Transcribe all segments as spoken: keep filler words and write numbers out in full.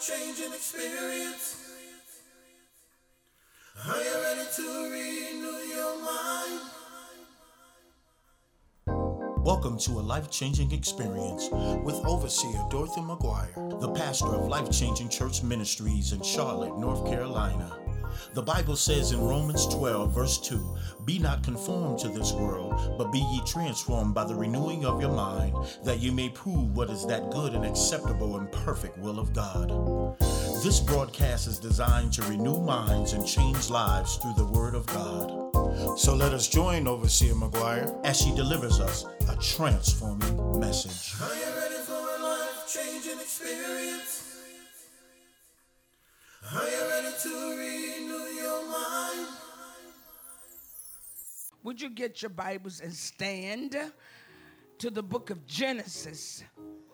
life-changing experience. Are you ready to renew your mind? Welcome to a life-changing experience with Overseer Dorothy McGuire, the pastor of Life Changing Church Ministries in Charlotte, North Carolina. The Bible says in Romans twelve, verse two, "Be not conformed to this world, but be ye transformed by the renewing of your mind, that ye may prove what is that good and acceptable and perfect will of God." This broadcast is designed to renew minds and change lives through the Word of God. So let us join Overseer McGuire as she delivers us a transforming message. Are you ready for a life-changing experience? Are you ready to renew your mind? Would you get your Bibles and stand to the book of Genesis?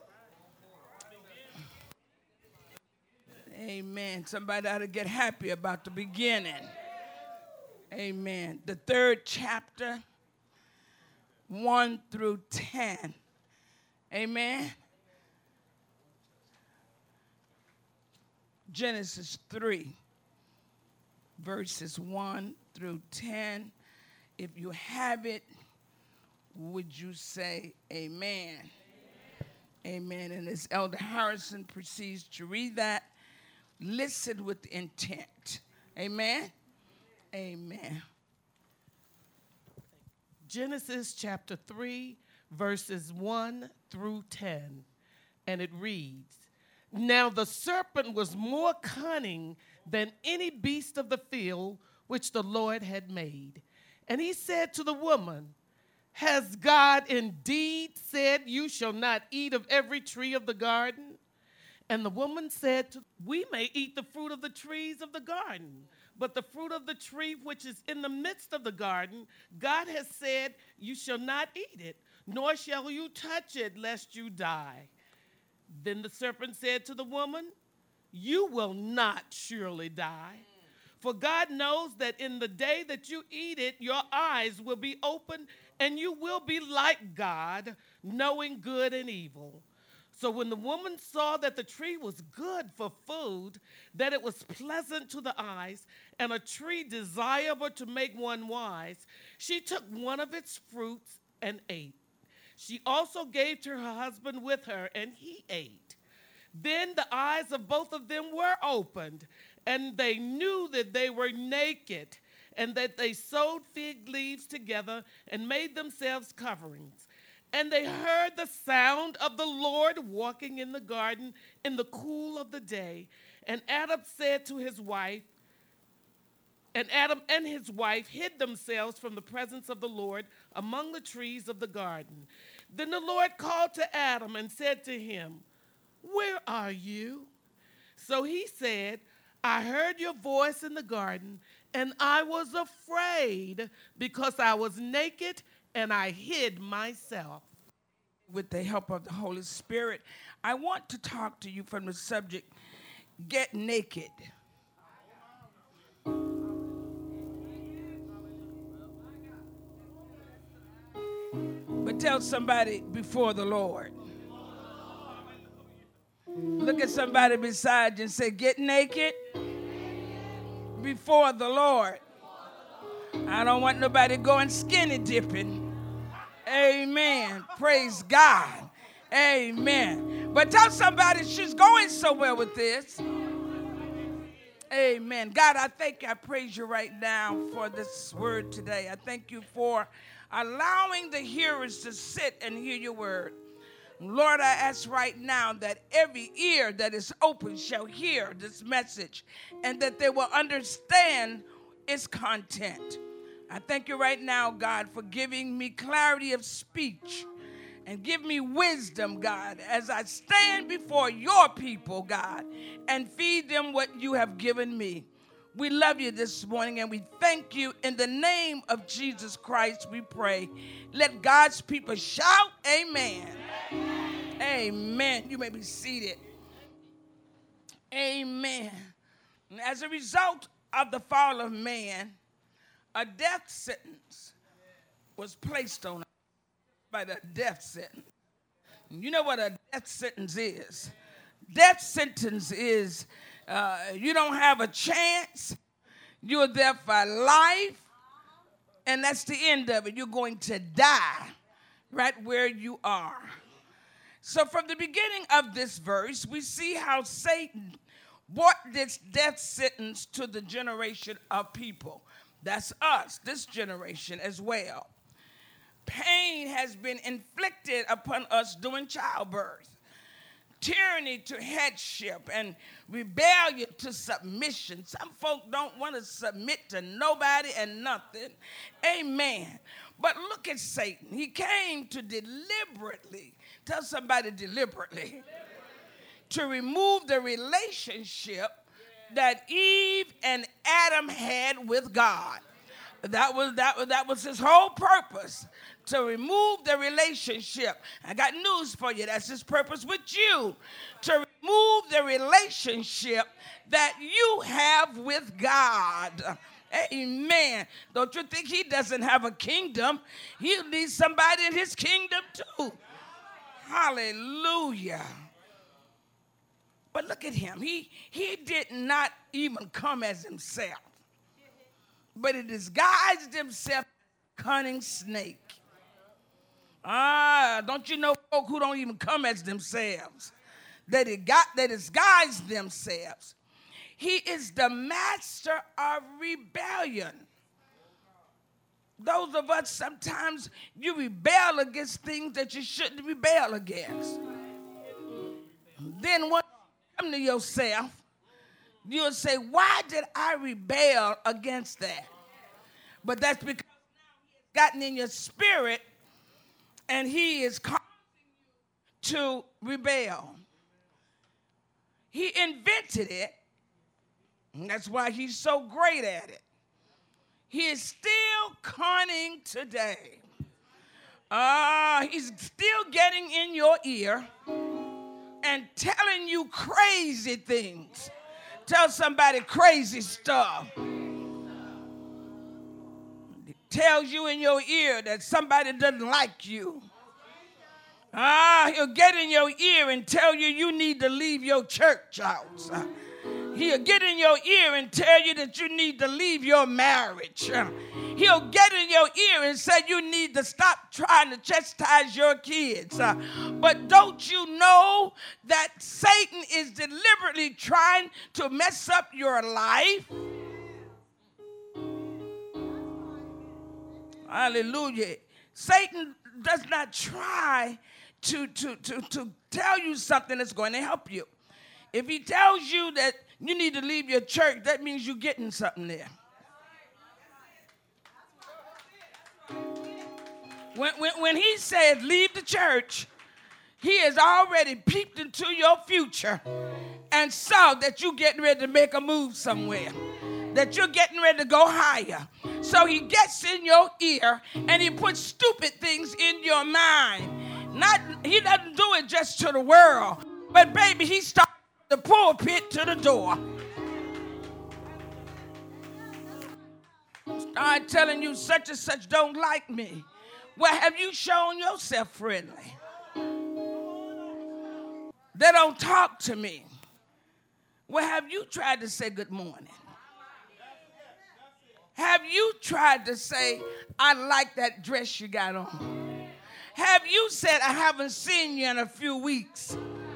Amen. Somebody ought to get happy about the beginning. Amen. The third chapter, one through ten. Amen. Genesis three, verses one through ten. If you have it, would you say amen? Amen. Amen. And as Elder Harrison proceeds to read that, listen with intent. Amen. Amen. Genesis chapter three, verses one through ten. And it reads, "Now the serpent was more cunning than any beast of the field which the Lord had made. And he said to the woman, Has God indeed said, You shall not eat of every tree of the garden? And the woman said, to, We may eat the fruit of the trees of the garden, but the fruit of the tree which is in the midst of the garden, God has said, You shall not eat it, nor shall you touch it, lest you die. Then the serpent said to the woman, You will not surely die. For God knows that in the day that you eat it, your eyes will be opened, and you will be like God, knowing good and evil. So when the woman saw that the tree was good for food, that it was pleasant to the eyes, and a tree desirable to make one wise, she took one of its fruits and ate. She also gave to her husband with her, and he ate. Then the eyes of both of them were opened, and they knew that they were naked, and that they sewed fig leaves together and made themselves coverings. And they heard the sound of the Lord walking in the garden in the cool of the day. And Adam said to his wife, and Adam and his wife hid themselves from the presence of the Lord among the trees of the garden. Then the Lord called to Adam and said to him, Where are you? So he said, I heard your voice in the garden, and I was afraid because I was naked and I hid myself. With the help of the Holy Spirit, I want to talk to you from the subject, Get Naked. But tell somebody, before the Lord. Look at somebody beside you and say, Get naked before the Lord. I don't want nobody going skinny dipping. Amen. Praise God. Amen. But tell somebody she's going somewhere with this. Amen. God, I thank you. I praise you right now for this word today. I thank you for allowing the hearers to sit and hear your word. Lord, I ask right now that every ear that is open shall hear this message and that they will understand its content. I thank you right now, God, for giving me clarity of speech and give me wisdom, God, as I stand before your people, God, and feed them what you have given me. We love you this morning, and we thank you. In the name of Jesus Christ, we pray. Let God's people shout, amen. Amen. Amen. You may be seated. Amen. As a result of the fall of man, a death sentence was placed on us by the death sentence. You know what a death sentence is? death sentence is uh, you don't have a chance. You're there for life, and that's the end of it. You're going to die right where you are. So from the beginning of this verse, we see how Satan brought this death sentence to the generation of people. That's us, this generation as well. Pain has been inflicted upon us during childbirth. Tyranny to headship and rebellion to submission. Some folk don't want to submit to nobody and nothing. Amen. But look at Satan. He came to deliberately, tell somebody deliberately, to remove the relationship that Eve and Adam had with God. That was, that was, that was his whole purpose, to remove the relationship. I got news for you. That's his purpose with you, to remove the relationship that you have with God. Amen. Don't you think he doesn't have a kingdom? He'll need somebody in his kingdom too. Hallelujah. But look at him. He, he did not even come as himself, but he disguised himself as a cunning snake. Ah, don't you know folk who don't even come as themselves? That they got they disguise themselves. He is the master of rebellion. Those of us, sometimes you rebel against things that you shouldn't rebel against. Then when you come to yourself, you'll say, why did I rebel against that? But that's because it's gotten in your spirit and he is causing you to rebel. He invented it, and that's why he's so great at it. He is still cunning today. Uh, he's still getting in your ear and telling you crazy things. Tell somebody crazy stuff. It tells you in your ear that somebody doesn't like you. Ah, he'll get in your ear and tell you you need to leave your church house. He'll get in your ear and tell you that you need to leave your marriage. He'll get in your ear and say you need to stop trying to chastise your kids. But don't you know that Satan is deliberately trying to mess up your life? Hallelujah. Satan does not try to, to, to, to tell you something that's going to help you. If he tells you that you need to leave your church, that means you're getting something there. When, when, when he says leave the church, he has already peeped into your future and saw that you're getting ready to make a move somewhere, that you're getting ready to go higher. So he gets in your ear and he puts stupid things in your mind. Not, he doesn't do it just to the world, but baby, he starts the pulpit to the door. Start telling you such and such don't like me. Well, have you shown yourself friendly? They don't talk to me. Well, have you tried to say good morning? Have you tried to say, I like that dress you got on? Have you said, I haven't seen you in a few weeks?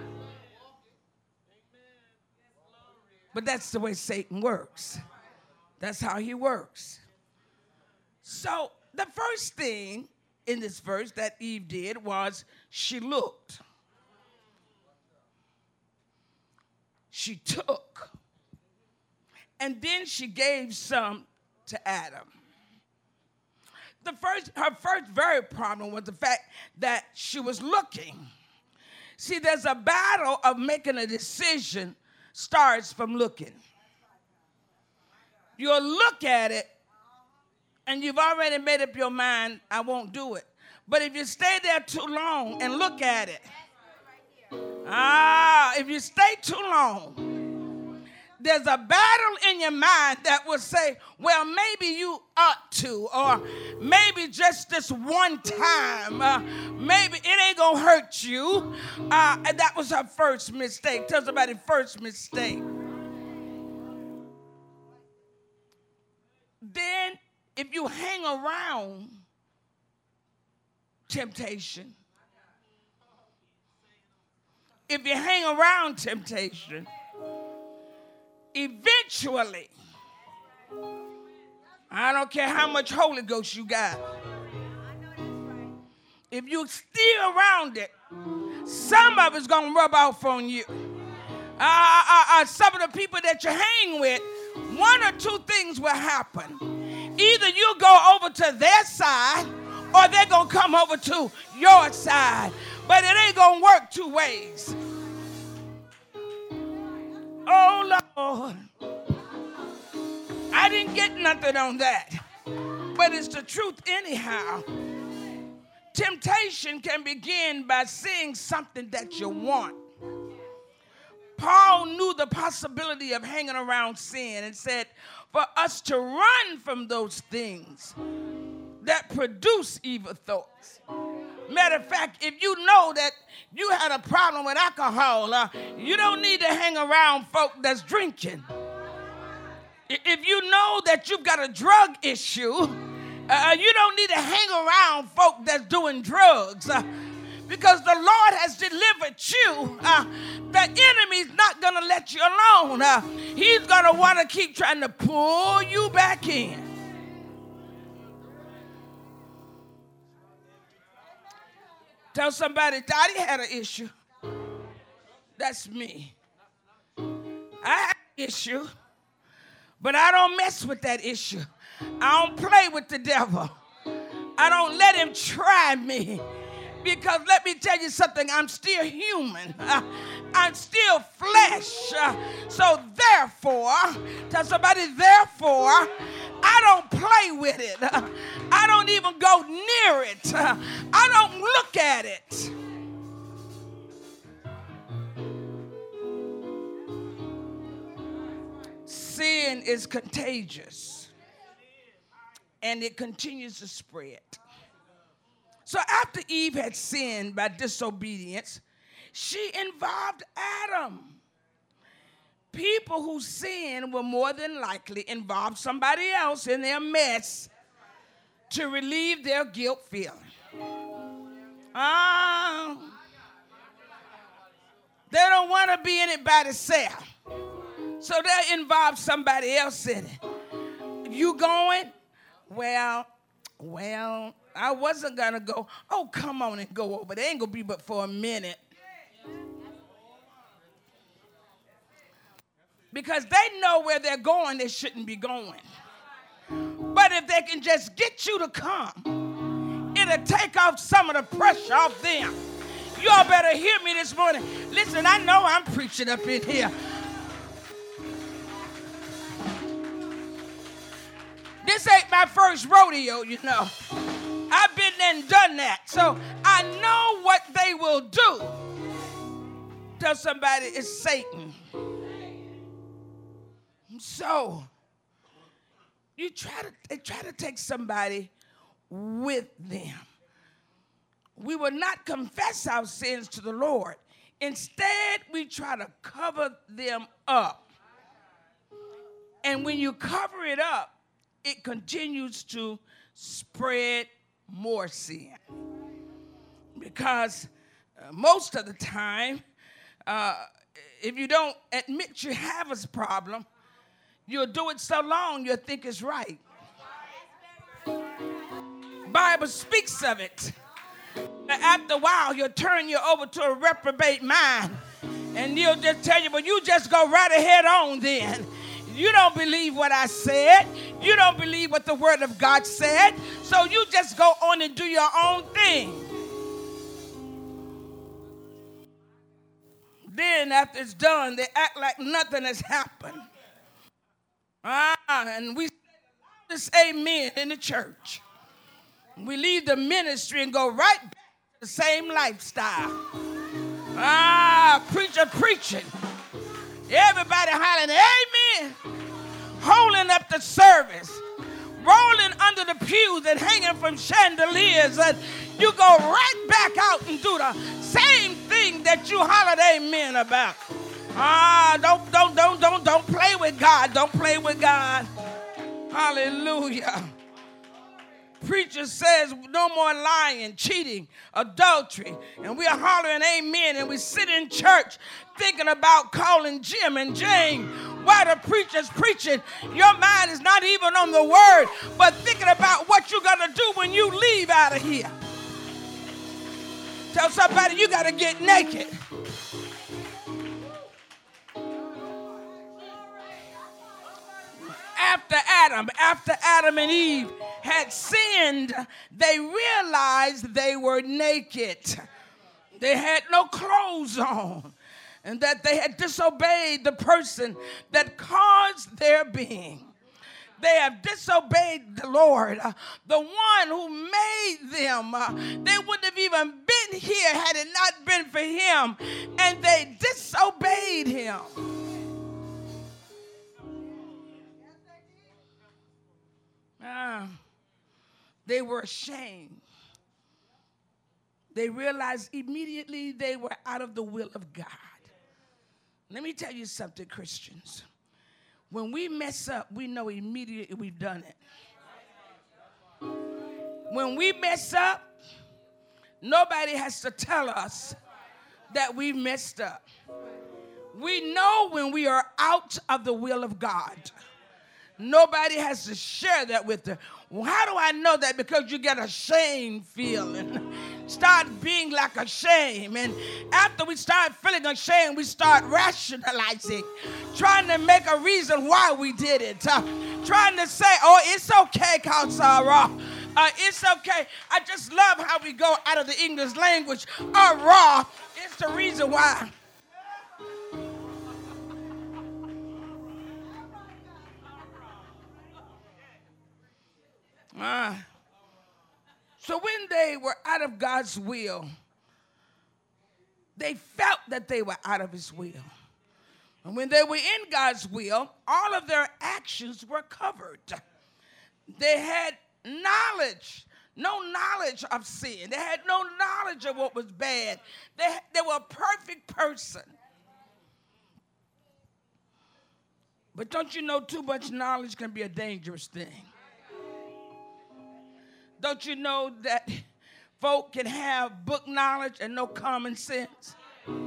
But that's the way Satan works. That's how he works. So the first thing in this verse that Eve did was she looked. She took. And then she gave some to Adam. The first, her first very problem was the fact that she was looking. See, there's a battle of making a decision starts from looking. You'll look at it, and you've already made up your mind, I won't do it. But if you stay there too long and look at it, ah, if you stay too long, there's a battle in your mind that will say, well, maybe you ought to, or maybe just this one time, uh, maybe it ain't gonna hurt you. Uh, and that was her first mistake. Tell somebody, first mistake. Then, if you hang around temptation, if you hang around temptation, eventually, I don't care how much Holy Ghost you got, if you still around it, some of it's going to rub off on you. Uh, uh, uh, some of the people that you hang with, one or two things will happen. Either you go over to their side or they're going to come over to your side. But it ain't going to work two ways. Oh, Lord. I didn't get nothing on that. But it's the truth anyhow. Temptation can begin by seeing something that you want. Paul knew the possibility of hanging around sin and said, for us to run from those things that produce evil thoughts. Matter of fact, if you know that you had a problem with alcohol, uh, you don't need to hang around folk that's drinking. If you know that you've got a drug issue, uh, you don't need to hang around folk that's doing drugs. Uh, because the Lord has delivered you. Uh, the enemy's not going to let you alone. Uh, he's going to want to keep trying to pull you back in. Tell somebody, Daddy had an issue. That's me. I have an issue, but I don't mess with that issue. I don't play with the devil. I don't let him try me. Because let me tell you something, I'm still human. Uh, I'm still flesh. Uh, so therefore, tell somebody, therefore, I don't play with it. Uh, I don't even go near it. Uh, I don't look at it. Sin is contagious, and it continues to spread. So after Eve had sinned by disobedience, she involved Adam. People who sin will more than likely involve somebody else in their mess to relieve their guilt feeling. Uh, they don't want to be in it by themselves. So they involve somebody else in it. You going? Well, well, I wasn't going to go. Oh, come on and go over. They ain't going to be but for a minute. Because they know where they're going, they shouldn't be going. But if they can just get you to come, it'll take off some of the pressure off them. Y'all better hear me this morning. Listen, I know I'm preaching up in here. This ain't my first rodeo, you know. I've been there and done that. So I know what they will do. Tell somebody it's Satan. So you try to they try to take somebody with them. We will not confess our sins to the Lord. Instead, we try to cover them up. And when you cover it up, it continues to spread more sin. Because uh, most of the time, uh, if you don't admit you have a problem, you'll do it so long you'll think it's right. Bible speaks of it. After a while, you'll turn you over to a reprobate mind, and he'll just tell you, well, you just go right ahead on then. You don't believe what I said. You don't believe what the word of God said. So you just go on and do your own thing. Then after it's done, they act like nothing has happened. Ah, and we say amen in the church. We leave the ministry and go right back to the same lifestyle. Ah, preacher preaching. Everybody hollering, amen. holding up the service, rolling under the pews and hanging from chandeliers, and you go right back out and do the same thing that you hollered amen about. Ah, don't, don't, don't, don't, don't play with God. Don't play with God. Hallelujah. Preacher says no more lying, cheating, adultery, and we are hollering amen, and we sit in church thinking about calling Jim and Jane. While the preacher's preaching, your mind is not even on the word, but thinking about what you're going to do when you leave out of here. Tell somebody you got to get naked. After Adam, after Adam and Eve had sinned, they realized they were naked. They had no clothes on, and that they had disobeyed the person that caused their being. They have disobeyed the Lord, uh, the one who made them. Uh, they wouldn't have even been here had it not been for him, and they disobeyed him. Uh, they were ashamed. They realized immediately they were out of the will of God. Let me tell you something, Christians. When we mess up, we know immediately we've done it. When we mess up, nobody has to tell us that we messed up. We know when we are out of the will of God. Nobody has to share that with them. Well, how do I know that? Because you get a shame feeling. Start being like a shame. And after we start feeling ashamed, we start rationalizing, trying to make a reason why we did it. Uh, trying to say, oh, it's okay, Sarah. Uh, it's okay. I just love how we go out of the English language. Uh, raw. It's the reason why. Uh, so when they were out of God's will, they felt that they were out of his will. And when they were in God's will, all of their actions were covered. They had knowledge, no knowledge of sin. They had no knowledge of what was bad. They, they were a perfect person. But don't you know too much knowledge can be a dangerous thing? Don't you know that folk can have book knowledge and no common sense?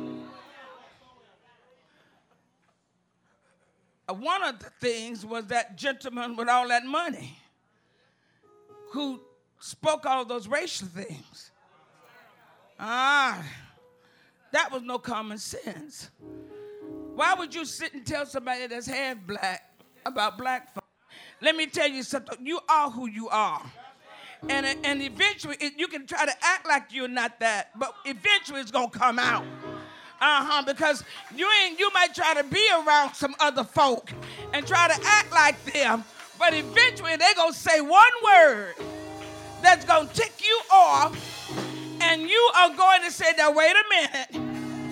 One of the things was that gentleman with all that money who spoke all those racial things. Ah, that was no common sense. Why would you sit and tell somebody that's half black about black folk? Let me tell you something. You are who you are. And, and eventually, it, you can try to act like you're not that, but eventually it's going to come out. Uh-huh, because you ain't, you might try to be around some other folk and try to act like them, but eventually they're going to say one word that's going to tick you off, and you are going to say, now, wait a minute.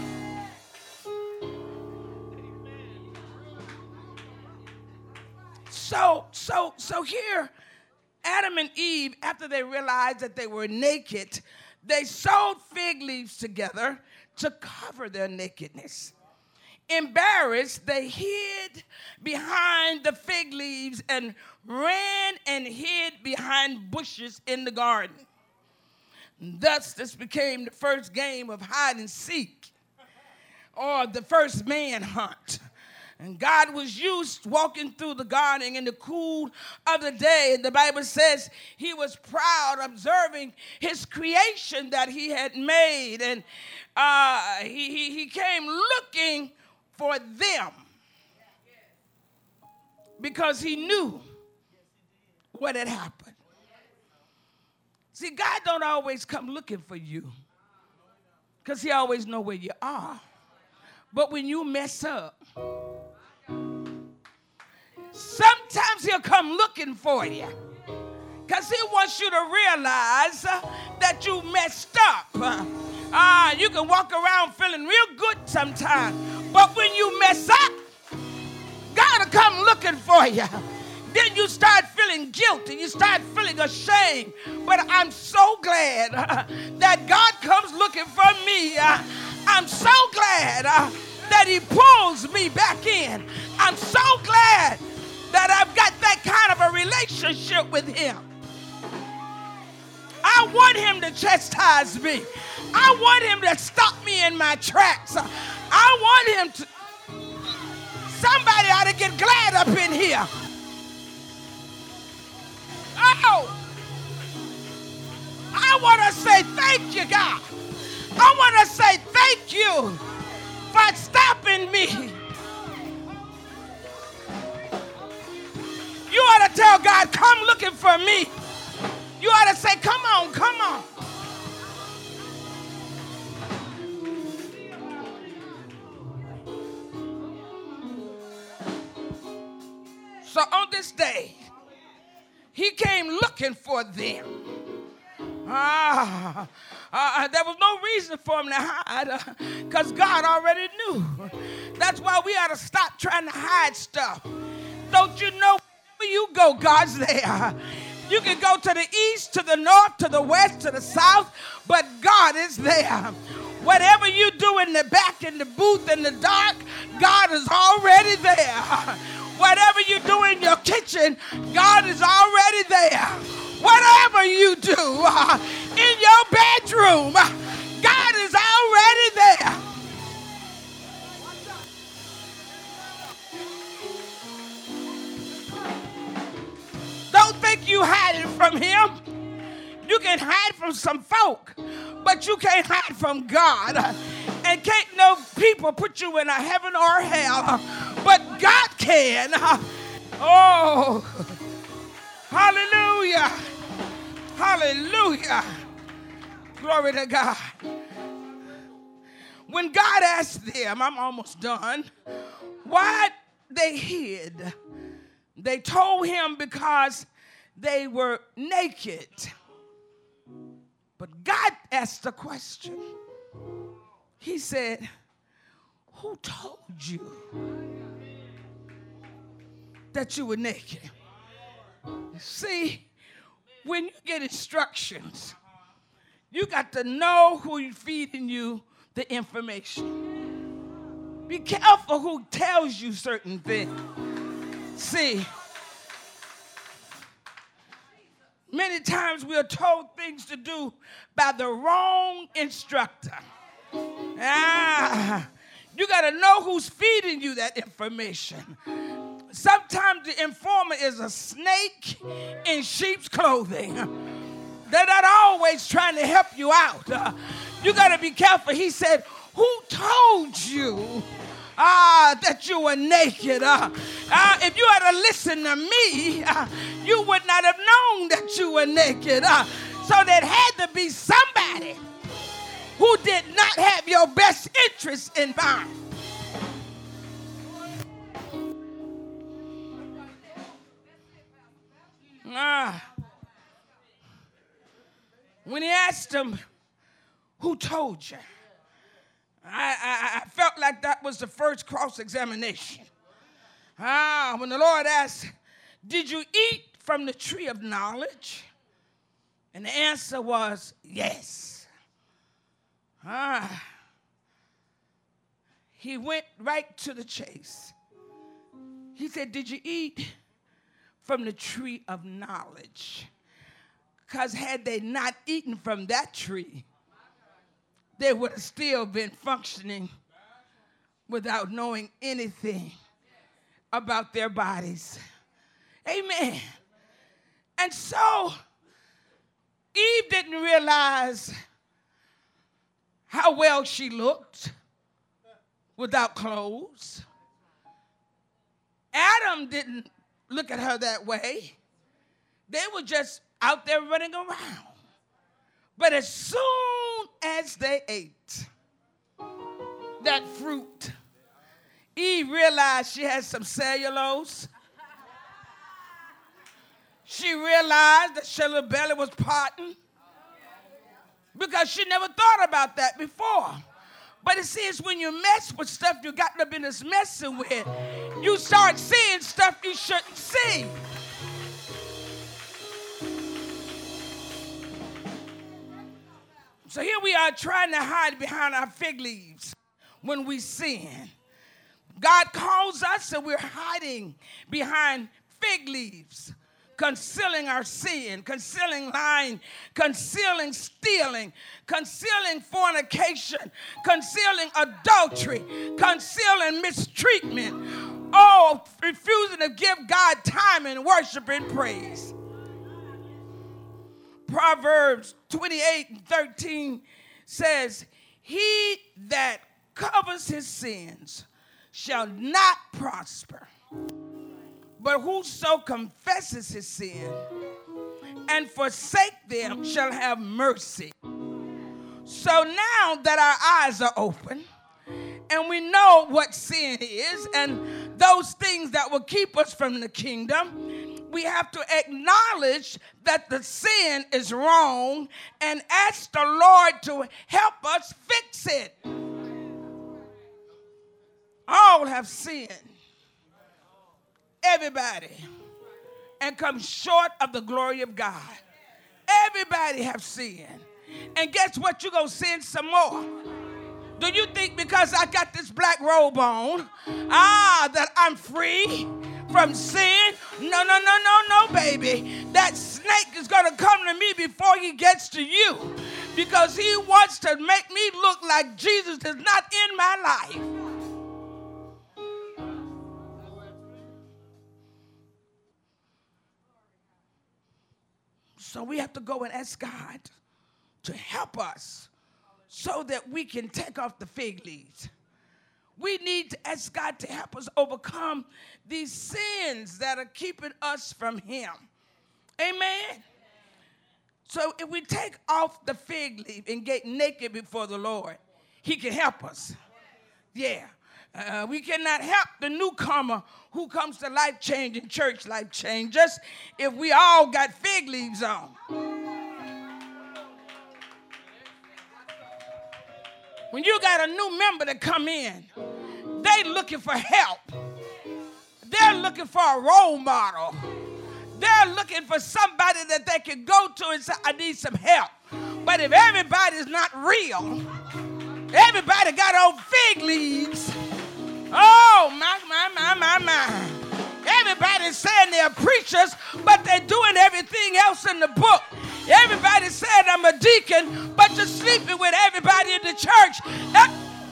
So, so, so here, Adam and Eve, after they realized that they were naked, they sewed fig leaves together to cover their nakedness. Embarrassed, they hid behind the fig leaves and ran and hid behind bushes in the garden. Thus, this became the first game of hide and seek, or the first manhunt. And God was used walking through the garden in the cool of the day. And the Bible says he was proud, observing his creation that he had made. And uh, he, he, he came looking for them because he knew what had happened. See, God don't always come looking for you because he always know where you are. But when you mess up, sometimes he'll come looking for you because he wants you to realize uh, that you messed up. Uh, uh, you can walk around feeling real good sometimes, but when you mess up, God will come looking looking for you. Then you start feeling guilty. You start feeling ashamed. But I'm so glad uh, that God comes looking for me. Uh, I'm so glad uh, that he pulls me back in. I'm so glad that I've got that kind of a relationship with him. I want him to chastise me. I want him to stop me in my tracks. I want him to... Somebody ought to get glad up in here. Oh, I want to say thank you, God. I want to say thank you for stopping me. You ought to tell God, come looking for me. You ought to say, come on, come on. So on this day, he came looking for them. Ah, uh, there was no reason for him to hide because uh, God already knew. That's why we ought to stop trying to hide stuff. Don't you know where you go, God's there. You can go to the east, to the north, to the west, to the south, but God is there. Whatever you do in the back, in the booth, in the dark, God is already there. Whatever you do in your kitchen, God is already there. Whatever you do uh, in your bedroom, God is already there. Don't think you hiding from him. You can hide from some folk, but you can't hide from God. And can't no people put you in a heaven or hell, but God can. Oh, hallelujah. Hallelujah. Glory to God. When God asked them, I'm almost done, why they hid, they told him because they were naked. But God asked the question. He said, who told you that you were naked? See, when you get instructions, you got to know who's feeding you the information. Be careful who tells you certain things. See, many times we are told things to do by the wrong instructor. Ah, you got to know who's feeding you that information. Sometimes the informer is a snake in sheep's clothing. They're not always trying to help you out. Uh, you got to be careful. He said, who told you uh, that you were naked? Uh, uh, if you had to listen to me, uh, you would not have known that you were naked. Uh, so there had to be somebody who did not have your best interest in mind. Ah. When he asked him, who told you? I, I, I felt like that was the first cross-examination. Ah, when the Lord asked, did you eat from the tree of knowledge? And the answer was yes. Ah. He went right to the chase. He said, did you eat from the tree of knowledge? Because had they not eaten from that tree, they would have still been functioning without knowing anything about their bodies. Amen. And so Eve didn't realize how well she looked without clothes. Adam didn't look at her that way. They were just out there running around. But as soon as they ate that fruit, Eve realized she had some cellulose. She realized that her little belly was parting because she never thought about that before. But it says when you mess with stuff you got no business messing with, you start seeing stuff you shouldn't see. So here we are trying to hide behind our fig leaves when we sin. God calls us and we're hiding behind fig leaves, concealing our sin, concealing lying, concealing stealing, concealing fornication, concealing adultery, concealing mistreatment. Oh, refusing to give God time and worship and praise. Proverbs twenty-eight and thirteen says, he that covers his sins shall not prosper. But whoso confesses his sin and forsake them shall have mercy. So now that our eyes are open and we know what sin is and those things that will keep us from the kingdom, we have to acknowledge that the sin is wrong and ask the Lord to help us fix it. All have sinned. Everybody. And come short of the glory of God. Everybody have sinned. And guess what? You're going to sin some more. Do you think because I got this black robe on, ah, that I'm free from sin? No, no, no, no, no, baby. That snake is going to come to me before he gets to you. Because he wants to make me look like Jesus is not in my life. So we have to go and ask God to help us so that we can take off the fig leaves. We need to ask God to help us overcome these sins that are keeping us from him. Amen? So if we take off the fig leaf and get naked before the Lord, he can help us. Yeah. Uh, we cannot help the newcomer who comes to Life Changing Church, Life Changers, if we all got fig leaves on. When you got a new member to come in, they looking for help. They're looking for a role model. They're looking for somebody that they can go to and say, I need some help. But if everybody's not real, everybody got on fig leaves. Oh, my, my, my, my, my. Everybody's saying they're preachers, but they're doing everything else in the book. Everybody's saying I'm a deacon, but you're sleeping with everybody in the church. Uh,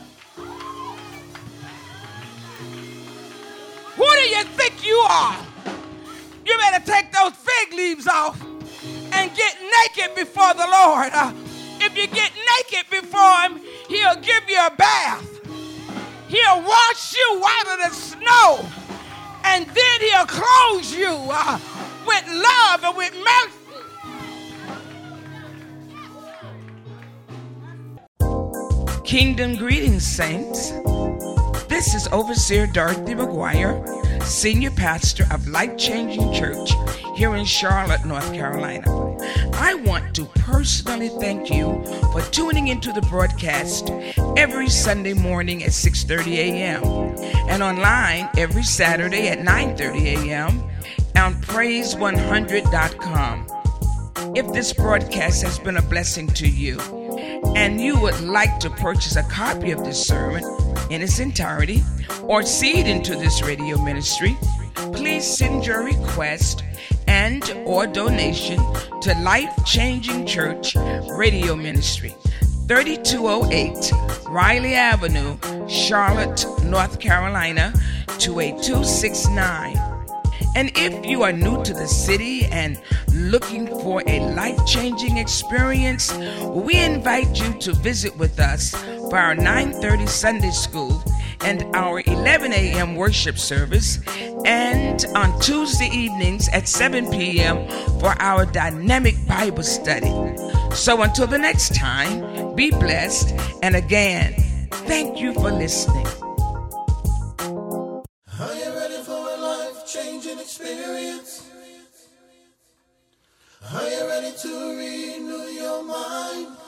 who do you think you are? You better take those fig leaves off and get naked before the Lord. Uh, if you get naked before him, he'll give you a bath. He'll wash you whiter than snow. And then he'll clothe you uh, with love and with mercy. Kingdom greetings, saints. This is Overseer Dorothy McGuire, Senior Pastor of Life Changing Church here in Charlotte, North Carolina. I want to personally thank you for tuning into the broadcast every Sunday morning at six thirty a.m. and online every Saturday at nine thirty a.m. on praise one hundred dot com. If this broadcast has been a blessing to you and you would like to purchase a copy of this sermon in its entirety or seed into this radio ministry, please send your request and or donation to Life Changing Church Radio Ministry, thirty-two oh eight Riley Avenue, Charlotte, North Carolina, two eight two six nine. And if you are new to the city and looking for a life-changing experience, we invite you to visit with us for our nine thirty Sunday School and our eleven a.m. worship service, and on Tuesday evenings at seven p.m. for our dynamic Bible study. So until the next time, be blessed, and again, thank you for listening. Are you ready for a life-changing experience? Are you ready to renew your mind?